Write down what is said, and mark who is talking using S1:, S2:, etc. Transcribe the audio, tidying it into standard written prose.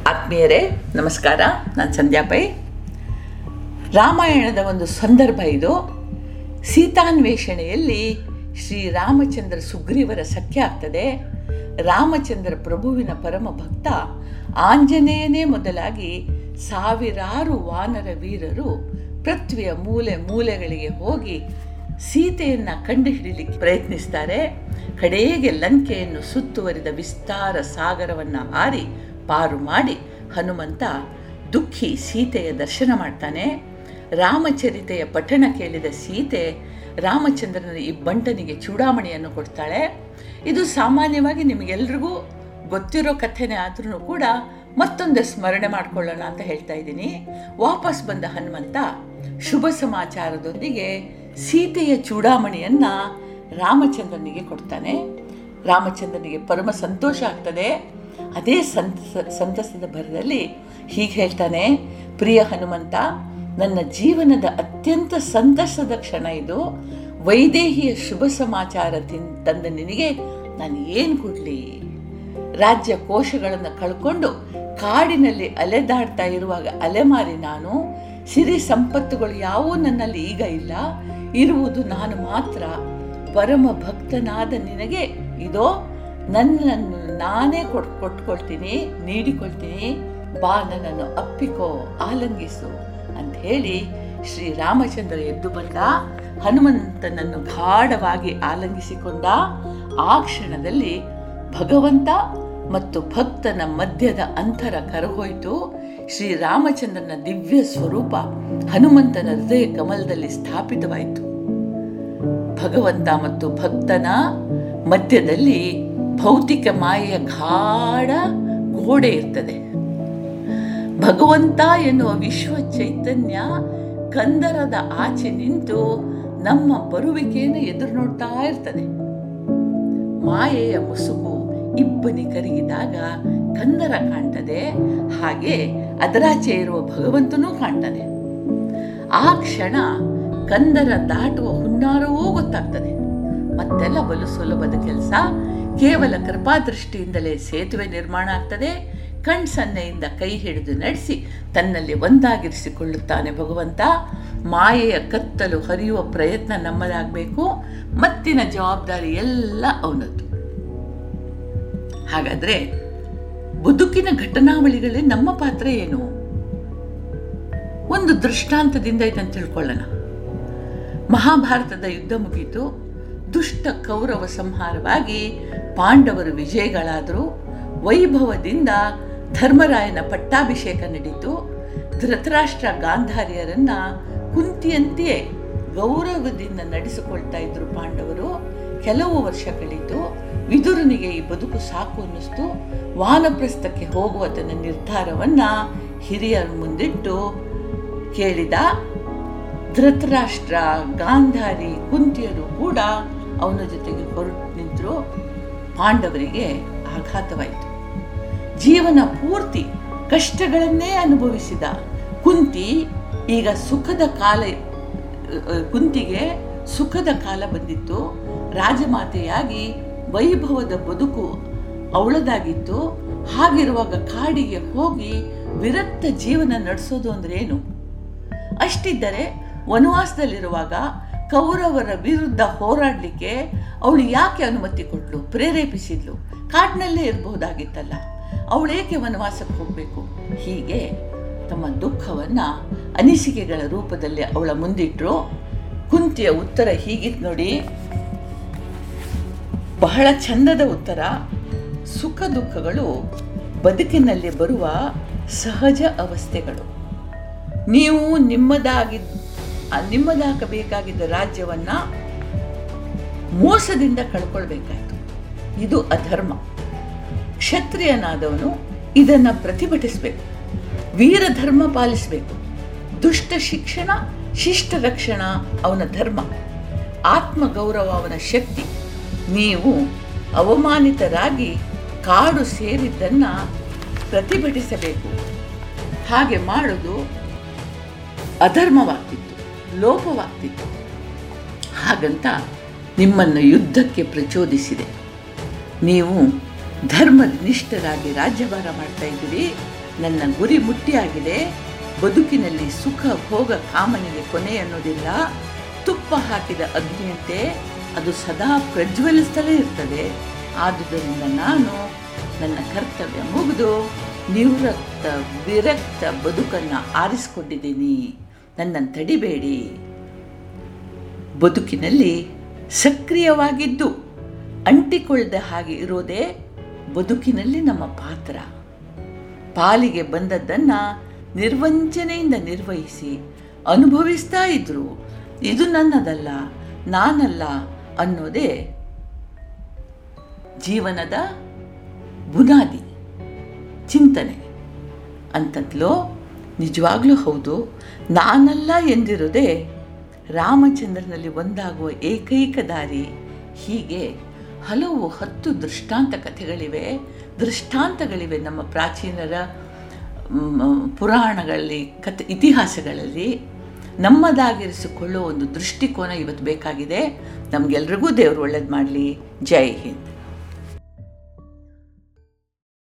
S1: ಆತ್ಮೀಯರೇ ನಮಸ್ಕಾರ. ನಾನು ಸಂಧ್ಯಾ ಪೈ. ರಾಮಾಯಣದ ಒಂದು ಸಂದರ್ಭ ಇದು. ಸೀತಾನ್ವೇಷಣೆಯಲ್ಲಿ ಶ್ರೀರಾಮಚಂದ್ರ ಸುಗ್ರೀವರ ಸಖ್ಯ ಆಗ್ತದೆ. ರಾಮಚಂದ್ರ ಪ್ರಭುವಿನ ಪರಮ ಭಕ್ತ ಆಂಜನೇಯನೇ ಮೊದಲಾಗಿ ಸಾವಿರಾರು ವಾನರ ವೀರರು ಪೃಥ್ವಿಯ ಮೂಲೆ ಮೂಲೆಗಳಿಗೆ ಹೋಗಿ ಸೀತೆಯನ್ನು ಕಂಡುಹಿಡಿಯಲಿಕ್ಕೆ ಪ್ರಯತ್ನಿಸ್ತಾರೆ. ಕಡೆಗೆ ಲಂಕೆಯನ್ನು ಸುತ್ತುವರಿದ ವಿಸ್ತಾರ ಸಾಗರವನ್ನು ಹಾರಿ ಪಾರು ಮಾಡಿ ಹನುಮಂತ ದುಃಖಿ ಸೀತೆಯ ದರ್ಶನ ಮಾಡ್ತಾನೆ. ರಾಮಚರಿತೆಯ ಪಠಣ ಕೇಳಿದ ಸೀತೆ ರಾಮಚಂದ್ರನ ಈ ಬಂಟನಿಗೆ ಚೂಡಾಮಣಿಯನ್ನು ಕೊಡ್ತಾಳೆ. ಇದು ಸಾಮಾನ್ಯವಾಗಿ ನಿಮಗೆಲ್ರಿಗೂ ಗೊತ್ತಿರೋ ಕಥೆನೇ ಆದ್ರೂ ಕೂಡ ಮತ್ತೊಂದು ಸ್ಮರಣೆ ಮಾಡ್ಕೊಳ್ಳೋಣ ಅಂತ ಹೇಳ್ತಾ ಇದ್ದೀನಿ. ವಾಪಸ್ ಬಂದ ಹನುಮಂತ ಶುಭ ಸಮಾಚಾರದೊಂದಿಗೆ ಸೀತೆಯ ಚೂಡಾಮಣಿಯನ್ನು ರಾಮಚಂದ್ರನಿಗೆ ಕೊಡ್ತಾನೆ. ರಾಮಚಂದ್ರನಿಗೆ ಪರಮ ಸಂತೋಷ ಆಗ್ತದೆ. ಅದೇ ಸಂತಸದ ಭರದಲ್ಲಿ ಹೀಗೆ ಹೇಳ್ತಾನೆ: ಪ್ರಿಯ ಹನುಮಂತ, ನನ್ನ ಜೀವನದ ಅತ್ಯಂತ ಸಂತಸದ ಕ್ಷಣ ಇದು. ವೈದೇಹಿಯ ಶುಭ ಸಮಾಚಾರ ತಂದ ನಿನಗೆ ನಾನು ಏನು ಕೊಡಲಿ? ರಾಜ್ಯ ಕೋಶಗಳನ್ನು ಕಳ್ಕೊಂಡು ಕಾಡಿನಲ್ಲಿ ಅಲೆದಾಡ್ತಾ ಇರುವಾಗ ಅಲೆಮಾರಿ ನಾನು. ಸಿರಿ ಸಂಪತ್ತುಗಳು ಯಾವುವು ನನ್ನಲ್ಲಿ ಈಗ ಇಲ್ಲ. ಇರುವುದು ನಾನು ಮಾತ್ರ. ಪರಮ ಭಕ್ತನಾದ ನಿನಗೆ ಇದೋ ನನ್ನನ್ನು ನಾನೇ ಕೊಟ್ಕೊಳ್ತೀನಿ, ನೀಡಿಕೊಳ್ತೀನಿ. ಬಾ, ನನ್ನನ್ನು ಅಪ್ಪಿಕೋ, ಆಲಂಗಿಸು ಅಂತ ಹೇಳಿ ಶ್ರೀರಾಮಚಂದ್ರ ಎದ್ದು ಬಂದ. ಹನುಮಂತನನ್ನು ಗಾಢವಾಗಿ ಆಲಂಗಿಸಿಕೊಂಡ. ಆ ಕ್ಷಣದಲ್ಲಿ ಭಗವಂತ ಮತ್ತು ಭಕ್ತನ ಮಧ್ಯದ ಅಂತರ ಕರಹೋಯಿತು. ಶ್ರೀರಾಮಚಂದ್ರನ ದಿವ್ಯ ಸ್ವರೂಪ ಹನುಮಂತನ ಹೃದಯ ಕಮಲದಲ್ಲಿ ಸ್ಥಾಪಿತವಾಯಿತು. ಭಗವಂತ ಮತ್ತು ಭಕ್ತನ ಮಧ್ಯದಲ್ಲಿ ಭೌತಿಕ ಮಾಯೆಯ ಗಾಢ ಗೋಡೆ ಇರ್ತದೆ. ಭಗವಂತ ಎನ್ನುವ ವಿಶ್ವ ಚೈತನ್ಯ ಕಂದರದ ಆಚೆ ನಿಂತು ನಮ್ಮ ಬರುವಿಕೆಯನ್ನು ಎದುರು ನೋಡ್ತಾ ಇರ್ತದೆ. ಮಾಯೆಯ ಮುಸುಕು ಇಬ್ಬನಿ ಕರಗಿದಾಗ ಕಂದರ ಕಾಣ್ತದೆ, ಹಾಗೆ ಅದರಾಚೆ ಇರುವ ಭಗವಂತನೂ ಕಾಣ್ತಾನೆ. ಆ ಕ್ಷಣ ಕಂದರ ದಾಟುವ ಹುನ್ನಾರವೂ ಗೊತ್ತಾಗ್ತದೆ. ಮತ್ತೆಲ್ಲ ಬಲು ಸುಲಭದ ಕೆಲಸ. ಕೇವಲ ಕೃಪಾದೃಷ್ಟಿಯಿಂದಲೇ ಸೇತುವೆ ನಿರ್ಮಾಣ ಆಗ್ತದೆ. ಕಣ್ಸನ್ನೆಯಿಂದ ಕೈ ಹಿಡಿದು ನಡೆಸಿ ತನ್ನಲ್ಲಿ ಒಂದಾಗಿರಿಸಿಕೊಳ್ಳುತ್ತಾನೆ ಭಗವಂತ. ಮಾಯೆಯ ಕತ್ತಲು ಹರಿಯುವ ಪ್ರಯತ್ನ ನಮ್ಮದಾಗಬೇಕು. ಮತ್ತಿನ ಜವಾಬ್ದಾರಿ ಎಲ್ಲ ಅವನದ್ದು. ಹಾಗಾದ್ರೆ ಬದುಕಿನ ಘಟನಾವಳಿಗಳೇ ನಮ್ಮ ಪಾತ್ರ ಏನು? ಒಂದು ದೃಷ್ಟಾಂತದಿಂದ ಇದನ್ನು ತಿಳ್ಕೊಳ್ಳೋಣ. ಮಹಾಭಾರತದ ಯುದ್ಧ ಮುಗಿಯಿತು. ದುಷ್ಟ ಕೌರವ ಸಂಹಾರವಾಗಿ ಪಾಂಡವರು ವಿಜಯಗಳಾದರು. ವೈಭವದಿಂದ ಧರ್ಮರಾಯನ ಪಟ್ಟಾಭಿಷೇಕ ನಡೀತು. ಧೃತರಾಷ್ಟ್ರ ಗಾಂಧಾರಿಯರನ್ನ ಕುಂತಿಯಂತೆಯೇ ಗೌರವದಿಂದ ನಡೆಸಿಕೊಳ್ತಾ ಇದ್ರು ಪಾಂಡವರು. ಕೆಲವು ವರ್ಷ ಕಳೀತು. ವಿದುರನಿಗೆ ಈ ಬದುಕು ಸಾಕು ಅನ್ನಿಸ್ತು. ವಾನಪ್ರಸ್ಥಕ್ಕೆ ಹೋಗುವ ತನ್ನ ನಿರ್ಧಾರವನ್ನ ಹಿರಿಯರ ಮುಂದಿಟ್ಟು ಕೇಳಿದ. ಧೃತರಾಷ್ಟ್ರ, ಗಾಂಧಾರಿ, ಕುಂತಿಯರು ಕೂಡ ಅವನ ಜೊತೆಗೆ ಹೊರಟು ನಿಂತರು. ಪಾಂಡವರಿಗೆ ಆಘಾತವಾಯಿತು. ಜೀವನ ಪೂರ್ತಿ ಕಷ್ಟಗಳನ್ನೇ ಅನುಭವಿಸಿದ ಕುಂತಿ ಈಗ ಕುಂತಿಗೆ ಸುಖದ ಕಾಲ ಬಂದಿತ್ತು. ರಾಜಮಾತೆಯಾಗಿ ವೈಭವದ ಬದುಕು ಅವಳದಾಗಿತ್ತು. ಹಾಗಿರುವಾಗ ಕಾಡಿಗೆ ಹೋಗಿ ವಿರಕ್ತ ಜೀವನ ನಡೆಸೋದು ಅಂದ್ರೇನು? ಅಷ್ಟಿದ್ದರೆ ವನವಾಸದಲ್ಲಿರುವಾಗ ಕೌರವರ ವಿರುದ್ಧ ಹೋರಾಡಲಿಕ್ಕೆ ಅವಳು ಯಾಕೆ ಅನುಮತಿ ಕೊಟ್ಲು, ಪ್ರೇರೇಪಿಸಿದ್ಲು? ಕಾಡಿನಲ್ಲೇ ಇರಬಹುದಾಗಿತ್ತಲ್ಲ, ಅವಳೇಕೆ ವನವಾಸಕ್ಕೆ ಹೋಗಬೇಕು? ಹೀಗೆ ತಮ್ಮ ದುಃಖವನ್ನು ಅನಿಸಿಕೆಗಳ ರೂಪದಲ್ಲಿ ಅವಳ ಮುಂದಿಟ್ಟರು. ಕುಂತಿಯ ಉತ್ತರ ಹೀಗಿತ್ತು ನೋಡಿ, ಬಹಳ ಚಂದದ ಉತ್ತರ. ಸುಖ ದುಃಖಗಳು ಬದುಕಿನಲ್ಲಿ ಬರುವ ಸಹಜ ಅವಸ್ಥೆಗಳು. ನೀವು ನಿಮ್ಮದಾಗಬೇಕಾಗಿದ್ದ ರಾಜ್ಯವನ್ನ ಮೋಸದಿಂದ ಕಳ್ಕೊಳ್ಬೇಕಾಯ್ತು. ಇದು ಅಧರ್ಮ. ಕ್ಷತ್ರಿಯನಾದವನು ಇದನ್ನು ಪ್ರತಿಭಟಿಸಬೇಕು. ವೀರಧರ್ಮ ಪಾಲಿಸಬೇಕು. ದುಷ್ಟ ಶಿಕ್ಷಣ, ಶಿಷ್ಟ ರಕ್ಷಣ ಅವನ ಧರ್ಮ. ಆತ್ಮಗೌರವ ಅವನ ಶಕ್ತಿ. ನೀವು ಅವಮಾನಿತರಾಗಿ ಕಾಡು ಸೇರಿದ್ದನ್ನು ಪ್ರತಿಭಟಿಸಬೇಕು. ಹಾಗೆ ಮಾಡೋದು ಅಧರ್ಮವಾಗ್ತಿತ್ತು, ಲೋಪವಾಗ್ತಿತ್ತು. ಹಾಗಂತ ನಿಮ್ಮನ್ನು ಯುದ್ಧಕ್ಕೆ ಪ್ರಚೋದಿಸಿದೆ. ನೀವು ಧರ್ಮನಿಷ್ಠರಾಗಿ ರಾಜ್ಯಭಾರ ಮಾಡ್ತಾ ಇದ್ದೀರಿ. ನನ್ನ ಗುರಿ ಮುಟ್ಟಿಯಾಗಿದೆ. ಬದುಕಿನಲ್ಲಿ ಸುಖ ಭೋಗ ಕಾಮನೆಗೆ ಕೊನೆ ಅನ್ನೋದಿಲ್ಲ. ತುಪ್ಪ ಹಾಕಿದ ಅಗ್ನಿಯಂತೆ ಅದು ಸದಾ ಪ್ರಜ್ವಲಿಸ್ತಲೇ ಇರ್ತದೆ. ಆದುದರಿಂದ ನಾನು ನನ್ನ ಕರ್ತವ್ಯ ಮುಗಿದು ನಿವೃತ್ತ ವಿರಕ್ತ ಬದುಕನ್ನು ಆರಿಸಿಕೊಂಡಿದ್ದೀನಿ. ನನ್ನನ್ನು ತಡಿಬೇಡಿ. ಬದುಕಿನಲ್ಲಿ ಸಕ್ರಿಯವಾಗಿದ್ದು ಅಂಟಿಕೊಳ್ಳದ ಹಾಗೆ ಇರೋದೇ ಬದುಕಿನಲ್ಲಿ ನಮ್ಮ ಪಾತ್ರ. ಪಾಲಿಗೆ ಬಂದದ್ದನ್ನು ನಿರ್ವಂಚನೆಯಿಂದ ನಿರ್ವಹಿಸಿ ಅನುಭವಿಸ್ತಾ ಇದ್ರು ಇದು ನನ್ನದಲ್ಲ, ನಾನಲ್ಲ ಅನ್ನೋದೇ ಜೀವನದ ಬುನಾದಿ ಚಿಂತನೆ ಅಂತಂತಲೋ. ನಿಜವಾಗ್ಲೂ ಹೌದು. ನಾನಲ್ಲ ಎಂದಿರೋದೇ ರಾಮಚಂದ್ರನಲ್ಲಿ ಒಂದಾಗುವ ಏಕೈಕ ದಾರಿ. ಹೀಗೆ ಹಲವು 10 ದೃಷ್ಟಾಂತ ಕಥೆಗಳಿವೆ, ದೃಷ್ಟಾಂತಗಳಿವೆ ನಮ್ಮ ಪ್ರಾಚೀನರ ಪುರಾಣಗಳಲ್ಲಿ, ಇತಿಹಾಸಗಳಲ್ಲಿ. ನಮ್ಮದಾಗಿರಿಸಿಕೊಳ್ಳುವ ಒಂದು ದೃಷ್ಟಿಕೋನ ಇವತ್ತು ಬೇಕಾಗಿದೆ. ನಮಗೆಲ್ರಿಗೂ ದೇವರು ಒಳ್ಳೇದು ಮಾಡಲಿ. ಜೈ ಹಿಂದ್.